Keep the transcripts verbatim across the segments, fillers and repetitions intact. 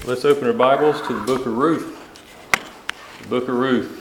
Let's open our Bibles to the book of Ruth. The book of Ruth.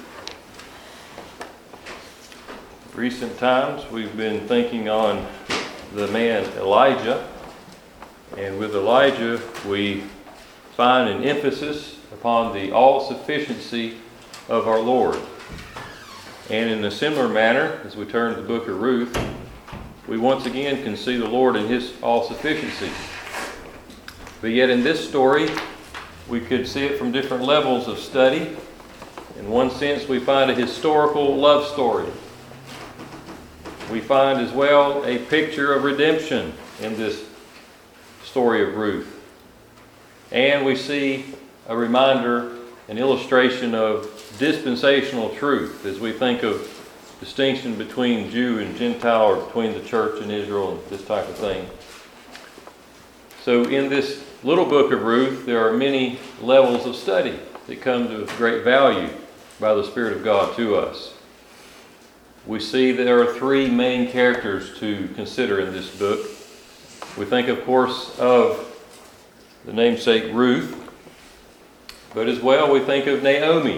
Recent times we've been thinking on the man Elijah. And with Elijah we find an emphasis upon the all-sufficiency of our Lord. And in a similar manner, as we turn to the book of Ruth, we once again can see the Lord in His all-sufficiency. But yet in this story, we could see it from different levels of study. In one sense, we find a historical love story. We find as well a picture of redemption in this story of Ruth. And we see a reminder, an illustration of dispensational truth as we think of distinction between Jew and Gentile, or between the church and Israel, and this type of thing. So in this little book of Ruth, there are many levels of study that come to great value by the Spirit of God to us. We see there are three main characters to consider in this book. We think, of course, of the namesake Ruth, but as well we think of Naomi,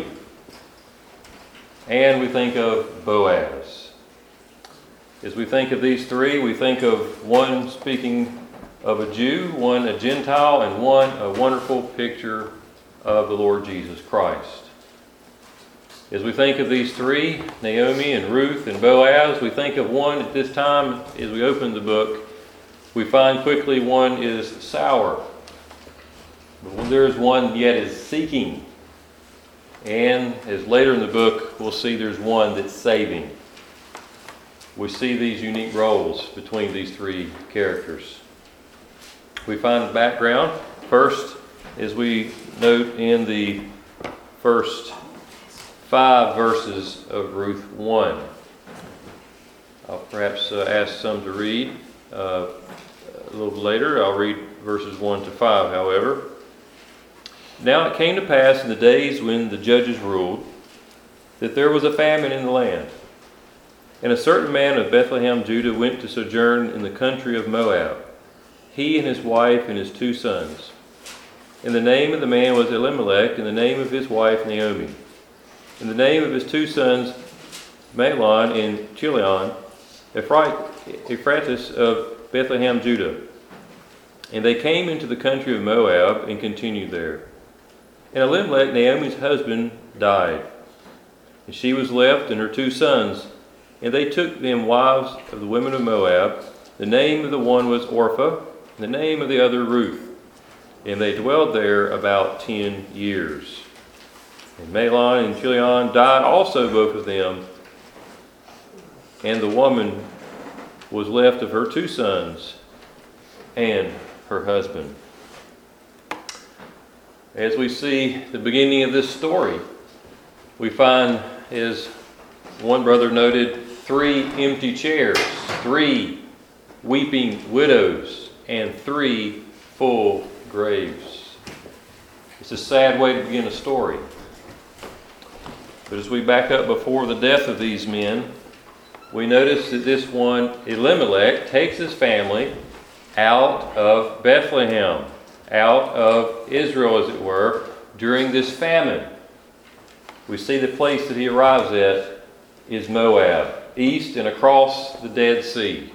and we think of Boaz. As we think of these three, we think of one speaking of a Jew, one a Gentile, and one a wonderful picture of the Lord Jesus Christ. As we think of these three, Naomi and Ruth and Boaz, we think of one at this time, as we open the book, we find quickly one is sour. But when there is one yet is seeking. And as later in the book, we'll see there's one that's saving. We see these unique roles between these three characters. We find the background first, as we note in the first five verses of Ruth one. I'll perhaps uh, ask some to read uh, a little later. I'll read verses one to five, however. Now it came to pass in the days when the judges ruled that there was a famine in the land. And a certain man of Bethlehem, Judah, went to sojourn in the country of Moab, he and his wife and his two sons. And the name of the man was Elimelech, and the name of his wife Naomi. And the name of his two sons, Mahlon and Chilion, Ephrathis of Bethlehem, Judah. And they came into the country of Moab and continued there. And Elimelech, Naomi's husband, died. And she was left and her two sons. And they took them wives of the women of Moab. The name of the one was Orpah, and the name of the other Ruth. And they dwelled there about ten years. And Mahlon and Chilion died also, both of them. And the woman was left of her two sons and her husband. As we see the beginning of this story, we find, as one brother noted, three empty chairs, three weeping widows, and three full graves. It's a sad way to begin a story. But as we back up before the death of these men, we notice that this one, Elimelech, takes his family out of Bethlehem, out of Israel, as it were, during this famine. We see the place that he arrives at is Moab, east and across the Dead Sea.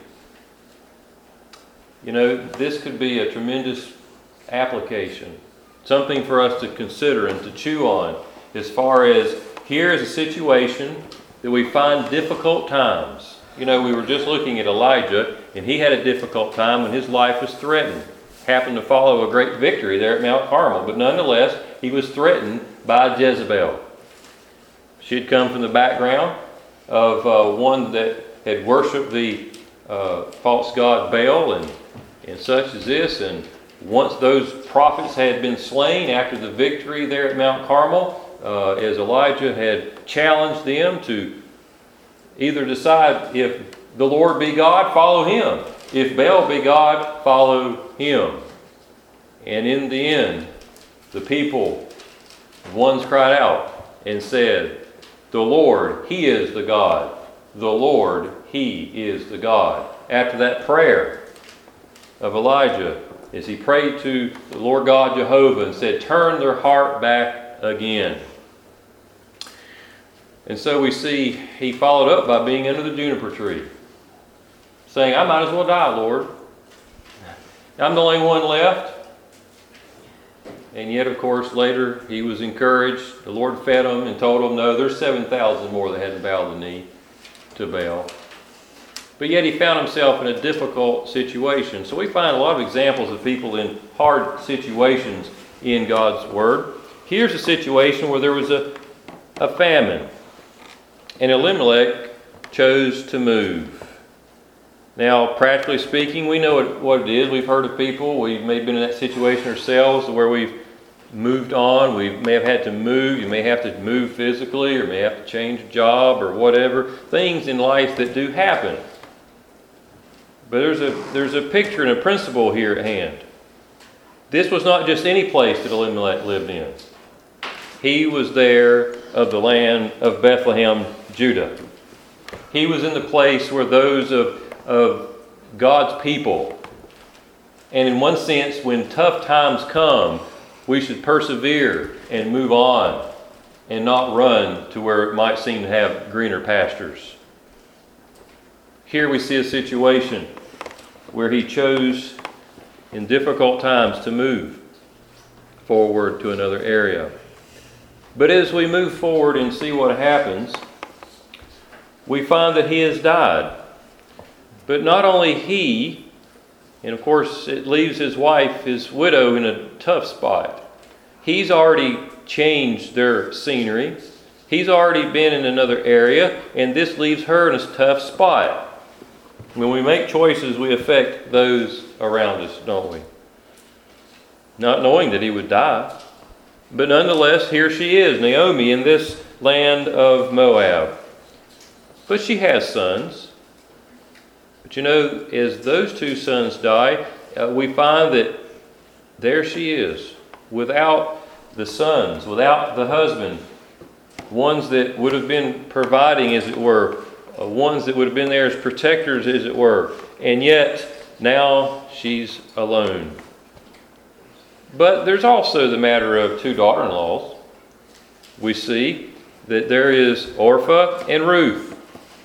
You know, this could be a tremendous application, something for us to consider and to chew on, as far as here is a situation that we find difficult times. You know, we were just looking at Elijah, and he had a difficult time when his life was threatened. Happened to follow a great victory there at Mount Carmel, but nonetheless, he was threatened by Jezebel. She had come from the background of uh, one that had worshipped the uh, false god Baal and, and such as this, and once those prophets had been slain after the victory there at Mount Carmel, uh, as Elijah had challenged them to either decide, if the Lord be God, follow him. If Baal be God, follow him. And in the end, the people, ones cried out and said, the Lord, He is the God. The Lord, He is the God. After that prayer of Elijah, is he prayed to the Lord God Jehovah and said, turn their heart back again. And so we see he followed up by being under the juniper tree, saying, I might as well die, Lord. I'm the only one left. And yet, of course, later he was encouraged. The Lord fed him and told him, no, there's seven thousand more that hadn't bowed the knee to Baal. But yet he found himself in a difficult situation. So we find a lot of examples of people in hard situations in God's Word. Here's a situation where there was a, a famine, and Elimelech chose to move. Now, practically speaking, we know what, what it is. We've heard of people, we may have been in that situation ourselves where we've moved on. We may have had to move. You may have to move physically, or may have to change a job or whatever. Things in life that do happen. But there's a, there's a picture and a principle here at hand. This was not just any place that Elimelech lived in. He was there of the land of Bethlehem, Judah. He was in the place where those of, of God's people. And in one sense, when tough times come, we should persevere and move on and not run to where it might seem to have greener pastures. Here we see a situation where he chose in difficult times to move forward to another area. But as we move forward and see what happens, we find that he has died. But not only he, and of course it leaves his wife, his widow, in a tough spot. He's already changed their scenery. He's already been in another area, and this leaves her in a tough spot. When we make choices, we affect those around us, don't we? Not knowing that he would die. But nonetheless, here she is, Naomi, in this land of Moab. But she has sons. But you know, as those two sons die, uh, we find that there she is, without the sons, without the husband, ones that would have been providing, as it were, uh, ones that would have been there as protectors, as it were. And yet, now she's alone. But there's also the matter of two daughter-in-laws. We see that there is Orpah and Ruth.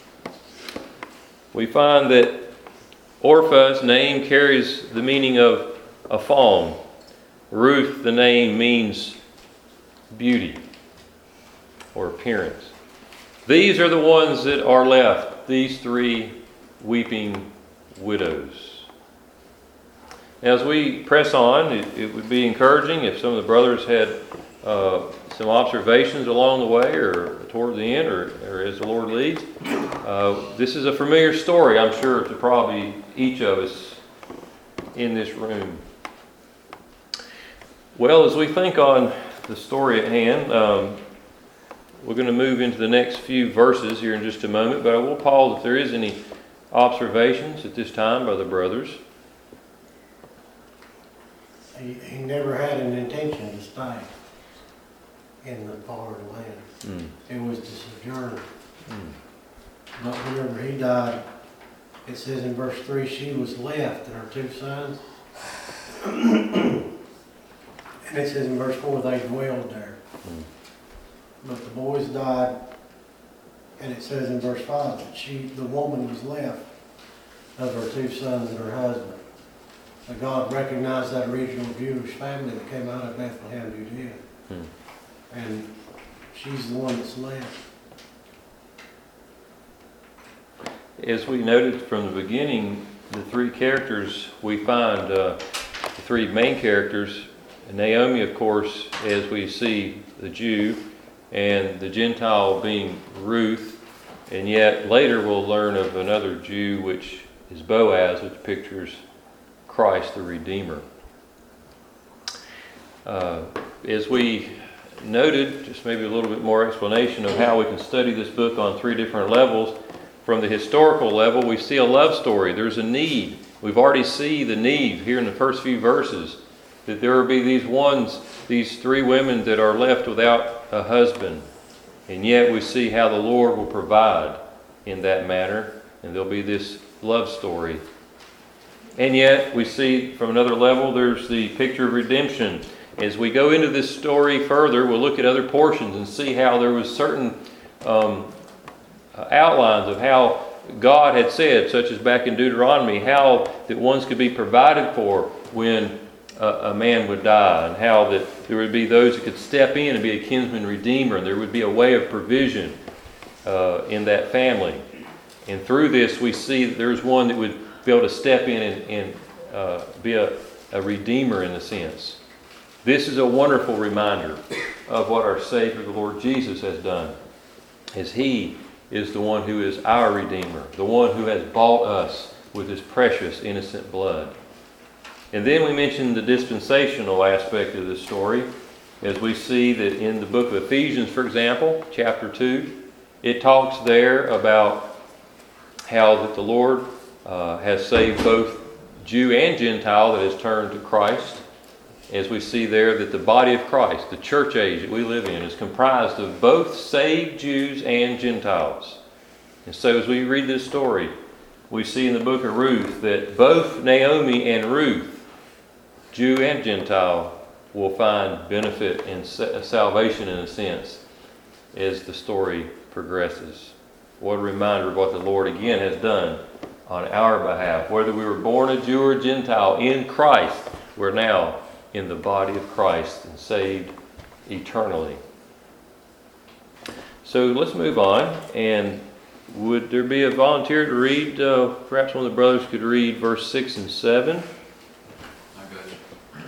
We find that Orpah's name carries the meaning of a fawn. Ruth, the name, means beauty or appearance. These are the ones that are left, these three weeping widows. As we press on, it, it would be encouraging if some of the brothers had uh, some observations along the way or toward the end or, or as the Lord leads. Uh, this is a familiar story, I'm sure, to probably each of us in this room. Well, as we think on the story at hand, um, we're going to move into the next few verses here in just a moment, but I will pause if there is any observations at this time by the brothers. He, he never had an intention to stay in the foreign land. Mm. It was to sojourn. Mm. But whenever he died, it says in verse three, she was left and her two sons. And it says in verse four, they dwelled there. Mm. But the boys died, and it says in verse five that she, the woman, was left of her two sons and her husband. But God recognized that original Jewish family that came out of Bethlehem, Judea. Hmm. And she's the one that's left. As we noted from the beginning, the three characters we find, uh, the three main characters, Naomi, of course, as we see the Jew, and the Gentile being Ruth, and yet later we'll learn of another Jew, which is Boaz, which pictures Christ the Redeemer. Uh, as we noted, just maybe a little bit more explanation of how we can study this book on three different levels. From the historical level, we see a love story. There's a need. We've already seen the need here in the first few verses, that there will be these ones, these three women that are left without a husband. And yet we see how the Lord will provide in that manner. And there'll be this love story And yet, we see from another level, there's the picture of redemption. As we go into this story further, we'll look at other portions and see how there was certain um, outlines of how God had said, such as back in Deuteronomy, how that ones could be provided for when a, a man would die, and how that there would be those that could step in and be a kinsman redeemer, and there would be a way of provision uh, in that family. And through this, we see that there's one that would be able to step in and, and uh, be a, a redeemer in a sense. This is a wonderful reminder of what our Savior, the Lord Jesus, has done, as He is the one who is our Redeemer, the one who has bought us with His precious, innocent blood. And then we mentioned the dispensational aspect of this story, as we see that in the book of Ephesians, for example, chapter two, it talks there about how that the Lord uh, has saved both Jew and Gentile that has turned to Christ. As we see there that the body of Christ, the church age that we live in, is comprised of both saved Jews and Gentiles. And so as we read this story, we see in the book of Ruth that both Naomi and Ruth, Jew and Gentile, will find benefit and salvation in a sense as the story progresses. What a reminder of what the Lord again has done on our behalf. Whether we were born a Jew or Gentile, in Christ, we're now in the body of Christ and saved eternally. So let's move on. And would there be a volunteer to read? Uh, perhaps one of the brothers could read verse six and seven. I got you.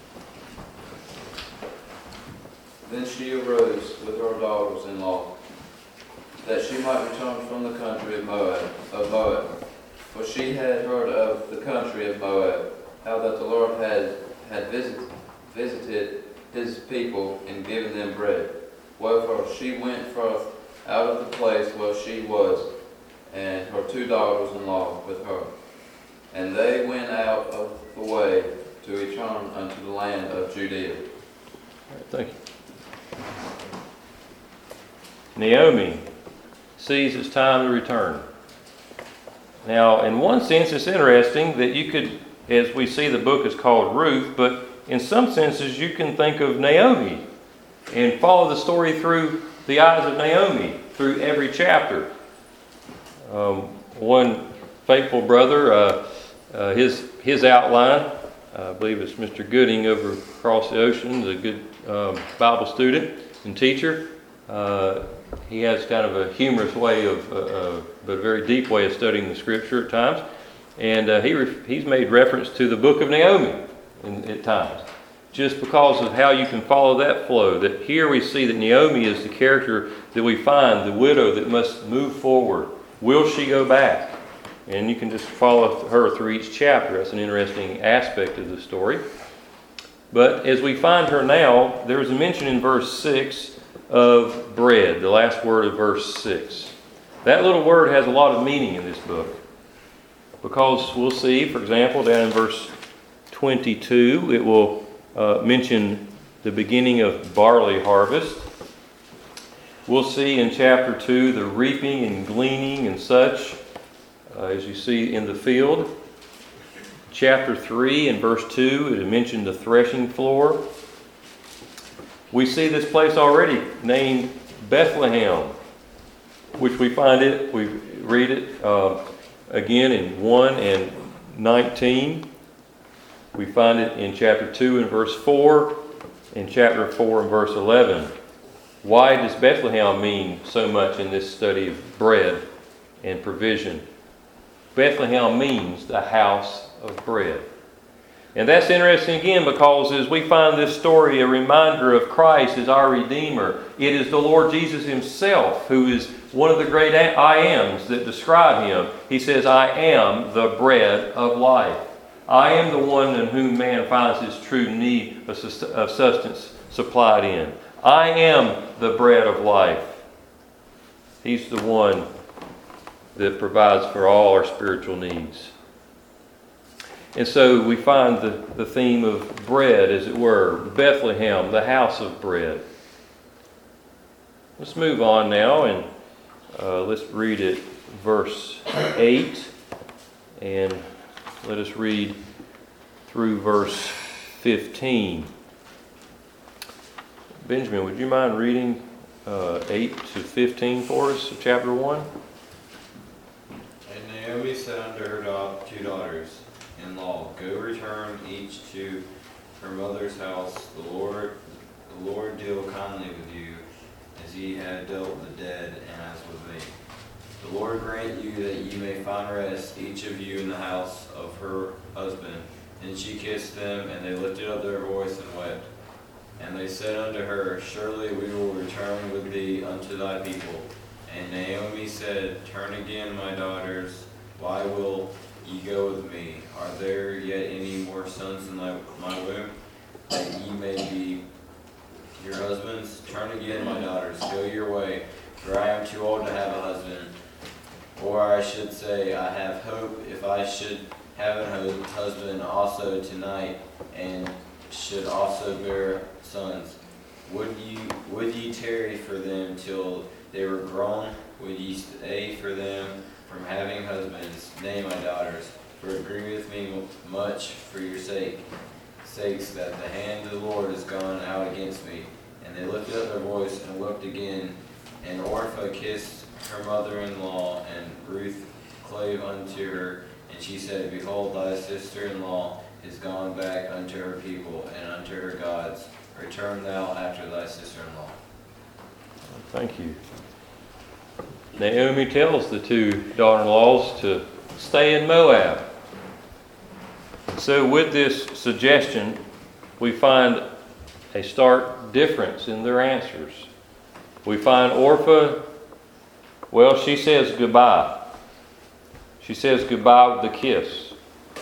Then she arose with her daughters-in-law, that she might return from the country of Moab, of Moab. For she had heard of the country of Moab, how that the Lord had had visit, visited his people and given them bread. Wherefore she went forth out of the place where she was, and her two daughters-in-law with her. And they went out of the way to return unto the land of Judea. All right, thank you. Naomi sees it's time to return. Now, in one sense, it's interesting that you could, as we see the book is called Ruth, but in some senses you can think of Naomi and follow the story through the eyes of Naomi through every chapter. Um, one faithful brother, uh, uh, his his outline, uh, I believe it's Mister Gooding over across the ocean, a good um, Bible student and teacher. Uh, he has kind of a humorous way of, uh, uh, but a very deep way of studying the Scripture at times. And uh, he re- he's made reference to the book of Naomi in, at times, just because of how you can follow that flow. That here we see that Naomi is the character that we find, the widow that must move forward. Will she go back? And you can just follow her through each chapter. That's an interesting aspect of the story. But as we find her now, there's a mention in verse six of bread, the last word of verse six. That little word has a lot of meaning in this book. Because we'll see, for example, down in verse twenty-two, it will uh, mention the beginning of barley harvest. We'll see in chapter two the reaping and gleaning and such, uh, as you see in the field. Chapter three and verse two, it mentioned the threshing floor. We see this place already named Bethlehem, which we find it, we read it uh, again in one and nineteen. We find it in chapter two and verse four, in chapter four and verse eleven. Why does Bethlehem mean so much in this study of bread and provision? Bethlehem means the house of bread. And that's interesting again because as we find this story a reminder of Christ as our Redeemer, it is the Lord Jesus Himself who is one of the great I ams that describe Him. He says, I am the bread of life. I am the one in whom man finds his true need of sustenance supplied in. I am the bread of life. He's the one that provides for all our spiritual needs. And so we find the, the theme of bread, as it were, Bethlehem, the house of bread. Let's move on now and uh, let's read it, verse eight. And Let us read through verse fifteen. Benjamin, would you mind reading uh, eight to fifteen for us, chapter one? And Naomi said unto her da- two daughters-in-law, Go return each to her mother's house. The Lord, the Lord deal kindly with you, as ye have dealt with the dead, and as with me. The Lord grant you that ye may find rest, each of you in the house of her husband. And she kissed them, and they lifted up their voice and wept. And they said unto her, Surely we will return with thee unto thy people. And Naomi said, Turn again, my daughters, why will ye go with me? Are there yet any more sons in thy, my womb, that ye may be your husbands? Turn again, my daughters, go your way, for I am too old to have a husband. Or I should say, I have hope, if I should have a husband also tonight, and should also bear sons. Would ye would ye tarry for them till they were grown? Would ye stay for them from having husbands? Nay, my daughters, for it grieveth me much for your sake, sakes that the hand of the Lord is gone out against me. And they lifted up their voice and wept again. And Orpah kissed her mother-in-law, and Ruth clave unto her. And she said, Behold, thy sister-in-law is gone back unto her people and unto her gods. Return thou after thy sister-in-law. Thank you. Naomi tells the two daughter-in-laws to stay in Moab. So with this suggestion, we find a stark difference in their answers. We find Orpah, well, she says goodbye. She says goodbye with a kiss.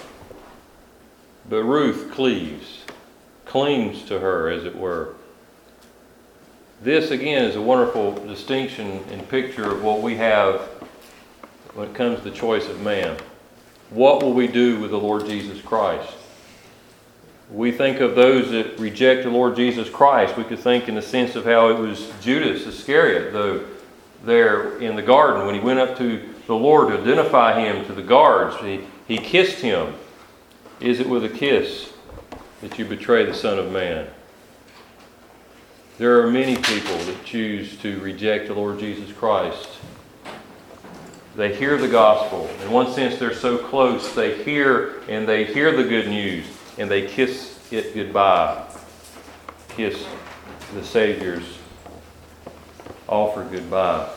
But Ruth cleaves, clings to her, as it were. This, again, is a wonderful distinction and picture of what we have when it comes to the choice of man. What will we do with the Lord Jesus Christ? We think of those that reject the Lord Jesus Christ. We could think in the sense of how it was Judas Iscariot, though, there in the garden when he went up to the Lord to identify him to the guards. He, he kissed him. Is it with a kiss that you betray the Son of Man? There are many people that choose to reject the Lord Jesus Christ. They hear the gospel. In one sense, they're so close. They hear and they hear the good news, and they kiss it goodbye. Kiss the Savior's offer goodbye.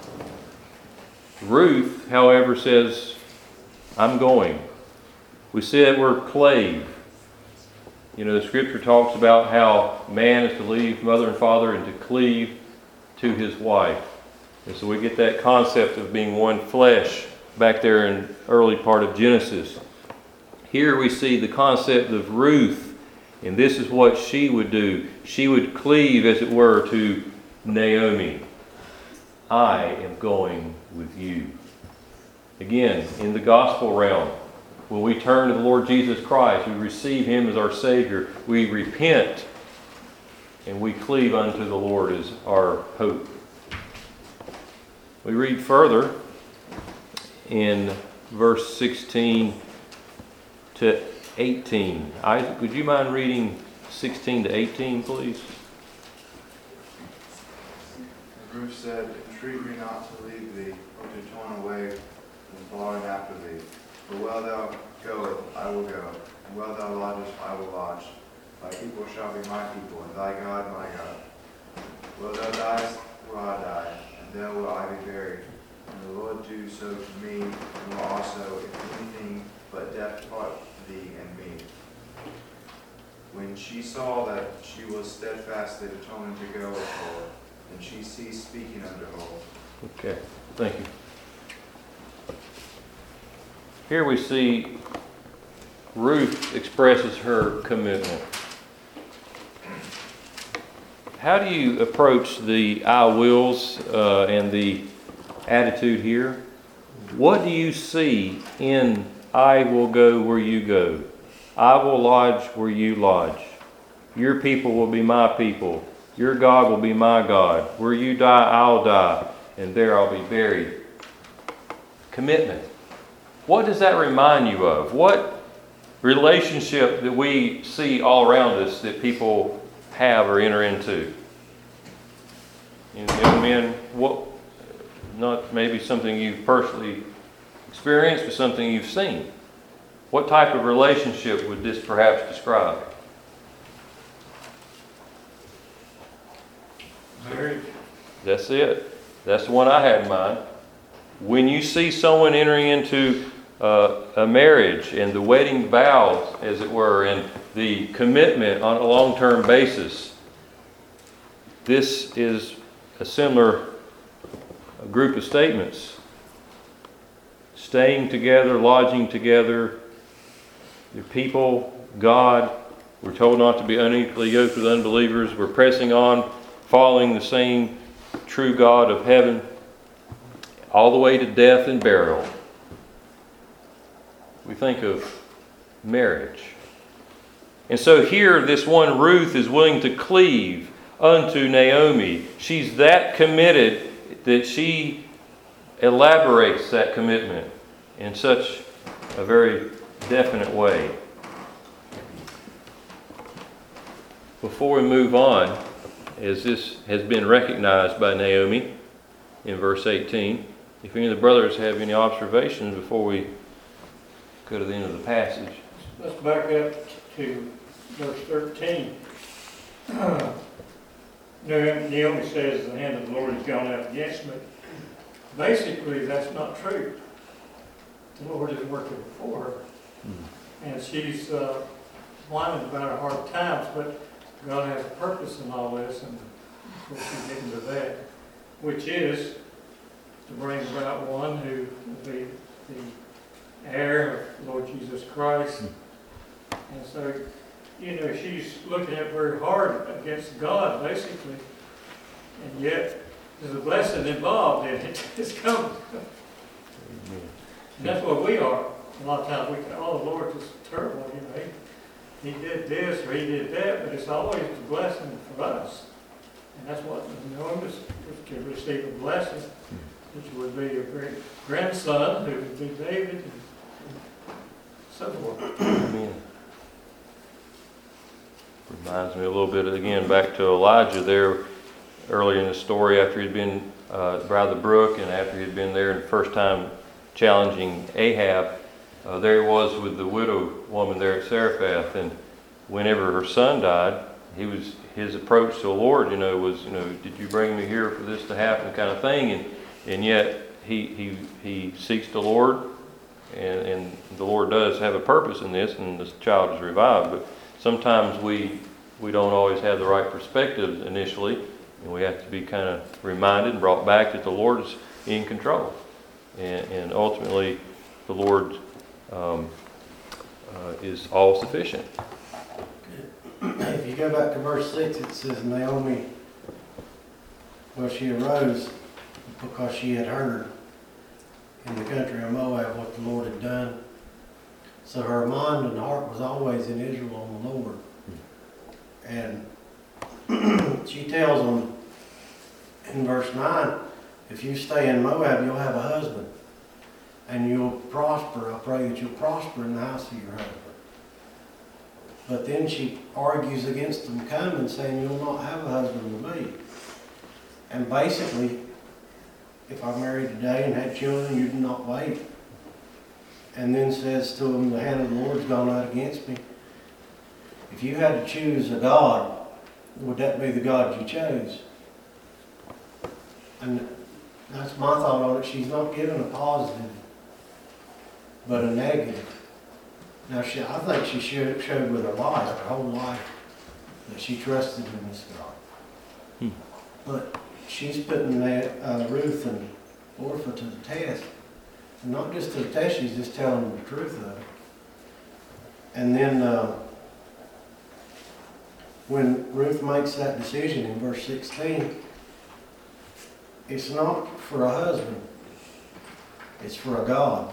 Ruth, however, says, I'm going. We see that word clave. You know, the scripture talks about how man is to leave mother and father and to cleave to his wife. And so we get that concept of being one flesh back there in the early part of Genesis. Here we see the concept of Ruth, and this is what she would do. She would cleave, as it were, to Naomi. I am going with you. Again, in the gospel realm, when we turn to the Lord Jesus Christ, we receive Him as our Savior, we repent, and we cleave unto the Lord as our hope. We read further in verse sixteen to eighteen. Isaac, would you mind reading sixteen to eighteen, please? And Ruth said, Entreat me not to leave thee, or to turn away from following after thee. For where thou goest, I will go, and where thou lodgest, I will lodge. Thy people shall be my people, and thy God my God. Where thou diest, will I die, and there will I be buried. And the Lord do so to me, and will also, if anything but death part thee and me. When she saw that she was steadfastly determined to go with her, and she ceased speaking unto her. Okay, thank you. Here we see Ruth expresses her commitment. How do you approach the I wills uh, and the attitude here? What do you see in I will go where you go? I will lodge where you lodge. Your people will be my people. Your God will be my God. Where you die, I'll die, and there I'll be buried. Commitment. What does that remind you of? What relationship that we see all around us that people have or enter into. And young men, what, not maybe something you've personally experienced, but something you've seen. What type of relationship would this perhaps describe? Marriage. That's it. That's the one I had in mind. When you see someone entering into uh, a marriage and the wedding vows, as it were, and the commitment on a long-term basis, this is a similar group of statements. Staying together, lodging together, your people, God. We're told not to be unequally yoked with unbelievers. We're pressing on, following the same true God of heaven, all the way to death and burial. We think of marriage. And so here, this one Ruth is willing to cleave unto Naomi. She's that committed that she elaborates that commitment in such a very definite way. Before we move on, as this has been recognized by Naomi in verse eighteen, if any of the brothers have any observations before we go to the end of the passage. Let's back up to verse thirteen. Naomi says, the hand of the Lord has gone out against me. Basically, that's not true. The Lord is working for her. Mm. And she's uh, whining about her hard times, but God has a purpose in all this, and of course she's getting to that, which is to bring about one who will be the heir of Lord Jesus Christ. Mm. And so, you know, she's looking at very hard against God, basically, and yet there's a blessing involved in it. It's coming. And that's what we are. A lot of times we can, oh, the Lord is terrible, you know, he, he did this or he did that, but it's always a blessing for us. And that's what Noah was to receive a blessing, which would be a great grandson, who would be David, and so forth. Amen. Reminds me a little bit, again, back to Elijah there earlier in the story after he'd been uh, by the brook and after he'd been there and the first time challenging Ahab. Uh, there he was with the widow woman there at Zarephath, and whenever her son died, he was his approach to the Lord, you know, was, you know, did you bring me here for this to happen, kind of thing, and and yet he he he seeks the Lord, and and the Lord does have a purpose in this, and this child is revived. But sometimes we we don't always have the right perspective initially, and we have to be kind of reminded and brought back that the Lord is in control, and and ultimately the Lord um, uh, is all sufficient. If you go back to verse six, it says Naomi, well, she arose because she had heard in the country of Moab what the Lord had done. So her mind and heart was always in Israel on the Lord. And she tells them in verse nine, if you stay in Moab, you'll have a husband. And you'll prosper. I pray that you'll prosper in the house of your husband. But then she argues against them coming, saying, you'll not have a husband with me. And basically, if I married today and had children, you'd not wait. And then says to them, the hand of the Lord's gone out against me. If you had to choose a God, would that be the God you chose? And that's my thought on it. She's not giving a positive, but a negative. Now, she, I think she showed, showed with her life, her whole life, that she trusted in this God. Hmm. But she's putting that, uh, Ruth and Orpah to the test. And not just to the test, she's just telling them the truth of it. And then uh, when Ruth makes that decision in verse sixteen, it's not for a husband, it's for a God.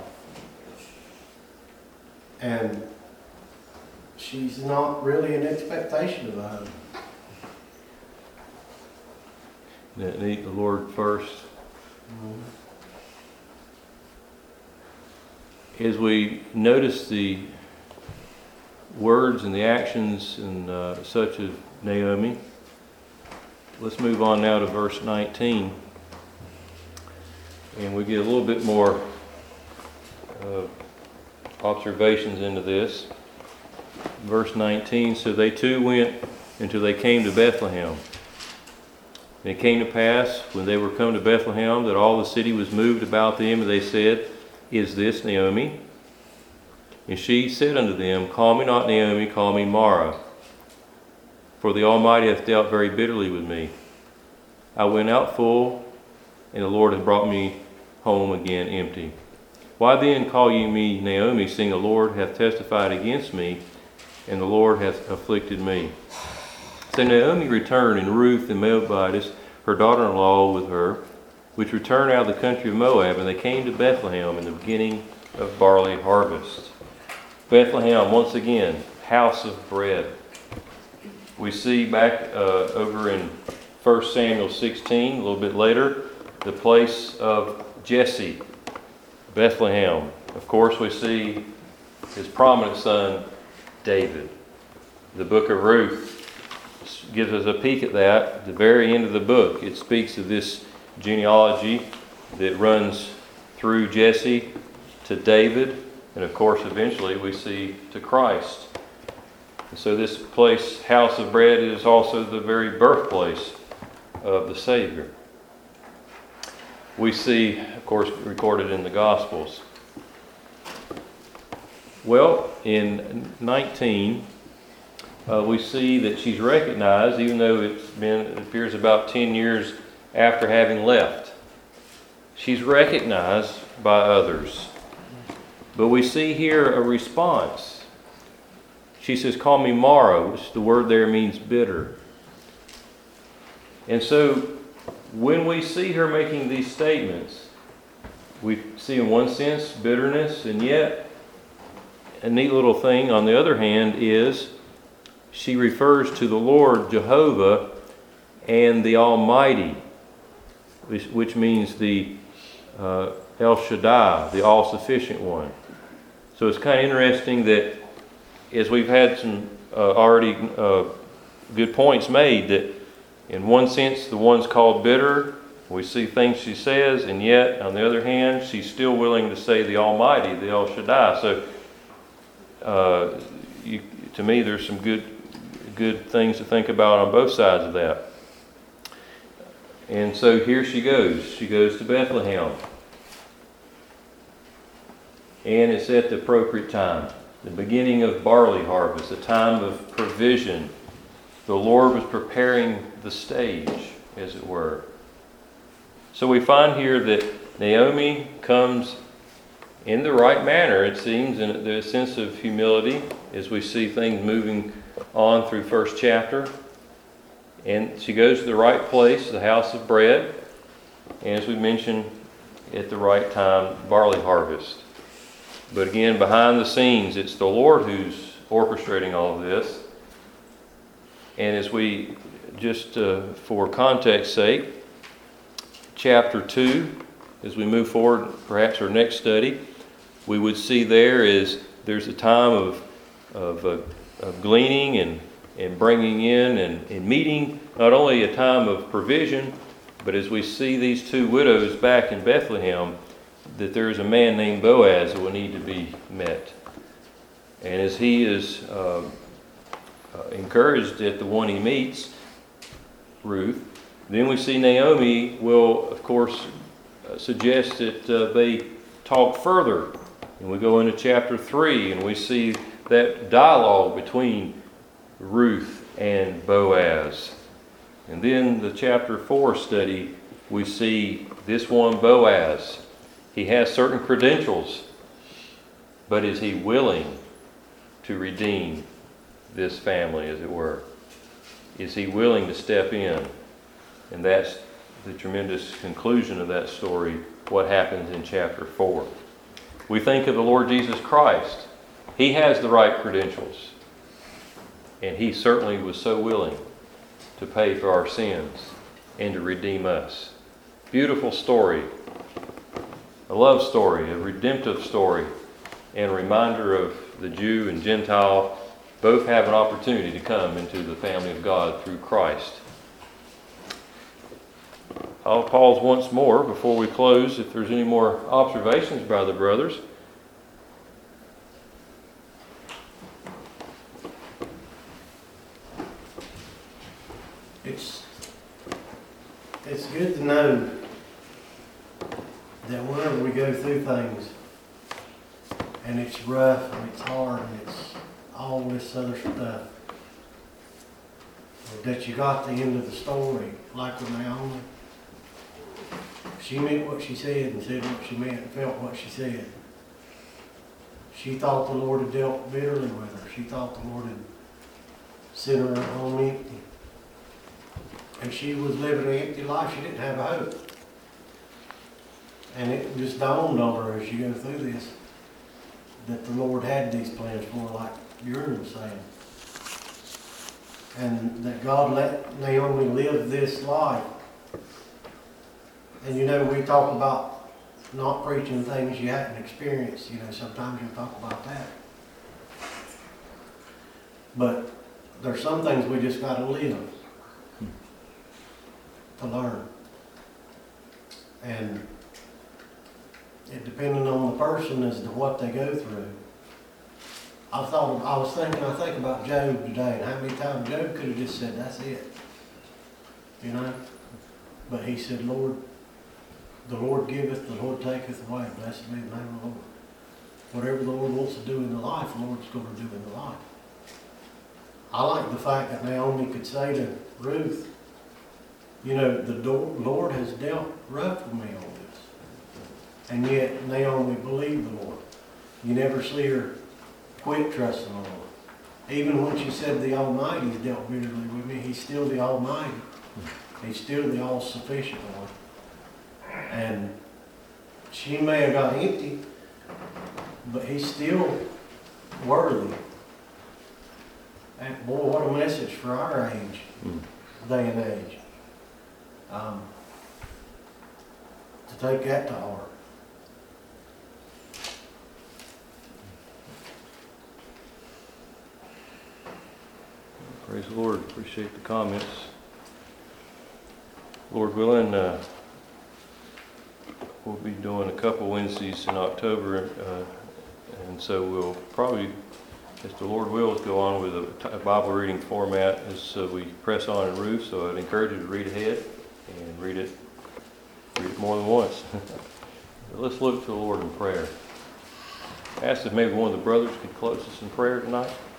And she's not really in expectation of a husband. Isn't that neat? The Lord first. Mm-hmm. As we notice the words and the actions and uh, such of Naomi. Let's move on now to verse nineteen. And we get a little bit more uh, observations into this. Verse nineteen, so they too went until they came to Bethlehem. And it came to pass, when they were come to Bethlehem, that all the city was moved about them, and they said, Is this Naomi? And she said unto them, Call me not Naomi, call me Mara, for the Almighty hath dealt very bitterly with me. I went out full, and the Lord hath brought me home again empty. Why then call ye me Naomi, seeing the Lord hath testified against me, and the Lord hath afflicted me? So Naomi returned, and Ruth the Moabitess, her daughter-in-law, with her, which returned out of the country of Moab, and they came to Bethlehem in the beginning of barley harvest. Bethlehem, once again, house of bread. We see back uh, over in First Samuel sixteen, a little bit later, the place of Jesse, Bethlehem. Of course, we see his prominent son, David. The book of Ruth gives us a peek at that. At the very end of the book, it speaks of this genealogy that runs through Jesse to David, and of course, eventually we see to Christ. And so this place, house of bread, is also the very birthplace of the Savior. We see, of course, recorded in the Gospels. Well, in nineteen, uh, we see that she's recognized, even though it's been, it appears about ten years after having left. She's recognized by others. But we see here a response. She says, Call me Mara, which the word there means bitter. And so, when we see her making these statements, we see in one sense bitterness, and yet a neat little thing on the other hand is she refers to the Lord Jehovah and the Almighty, which, which means the uh, El Shaddai, the all-sufficient one. So it's kind of interesting that as we've had some uh, already uh, good points made, that in one sense the one's called bitter, we see things she says, and yet on the other hand she's still willing to say the Almighty, the El Shaddai. So uh, you, to me there's some good good things to think about on both sides of that. And so here she goes. She goes to Bethlehem. And it's at the appropriate time, the beginning of barley harvest, a time of provision. The Lord was preparing the stage, as it were. So we find here that Naomi comes in the right manner, it seems, in the sense of humility, as we see things moving on through first chapter. And she goes to the right place, the house of bread, and as we mentioned, at the right time, barley harvest. But again, behind the scenes, it's the Lord who's orchestrating all of this. And as we, just uh, for context sake, chapter two, as we move forward, perhaps our next study, we would see there is there's a time of of, uh, of gleaning and, and bringing in and, and meeting, not only a time of provision, but as we see these two widows back in Bethlehem, that there is a man named Boaz that will need to be met. And as he is uh, uh, encouraged at the one he meets, Ruth, then we see Naomi will, of course, uh, suggest that uh, they talk further. And we go into chapter three, and we see that dialogue between Ruth and Boaz. And then the chapter four study, we see this one Boaz. He has certain credentials, but is he willing to redeem this family, as it were? Is he willing to step in? And that's the tremendous conclusion of that story, what happens in chapter four. We think of the Lord Jesus Christ. He has the right credentials, and he certainly was so willing to pay for our sins and to redeem us. Beautiful story. A love story, a redemptive story, and a reminder of the Jew and Gentile both have an opportunity to come into the family of God through Christ. I'll pause once more before we close if there's any more observations by the brothers. It's, it's good to know that whenever we go through things, and it's rough, and it's hard, and it's all this other stuff, that you got the end of the story, like with Naomi. She meant what she said and said what she meant and felt what she said. She thought the Lord had dealt bitterly with her. She thought the Lord had sent her home empty. And she was living an empty life. She didn't have a hope. And it just dawned on her as you go through this that the Lord had these plans for her, like Bjorn was saying. And that God let Naomi live this life. And you know, we talk about not preaching things you haven't experienced. You know, sometimes we talk about that. But there's some things we just got to live to learn. And it depending on the person as to what they go through. I thought, I was thinking, I think about Job today and how many times Job could have just said, that's it. You know? But he said, Lord, the Lord giveth, the Lord taketh away. Blessed be the name of the Lord. Whatever the Lord wants to do in the life, the Lord's going to do in the life. I like the fact that Naomi could say to Ruth, you know, the Lord has dealt rough with me on this. And yet Naomi believed the Lord. You never see her quit trusting the Lord. Even when she said the Almighty's dealt bitterly with me, He's still the Almighty. He's still the all-sufficient one. And she may have got empty, but He's still worthy. And boy, what a message for our age, Mm. day and age. Um, to take that to heart. Praise the Lord. Appreciate the comments. Lord willing, uh, we'll be doing a couple Wednesdays in October, uh, and so we'll probably, as the Lord wills, go on with a, t- a Bible reading format as uh, we press on in Ruth. So I'd encourage you to read ahead and read it, read it more than once. But let's look to the Lord in prayer. I ask if maybe one of the brothers could close us in prayer tonight.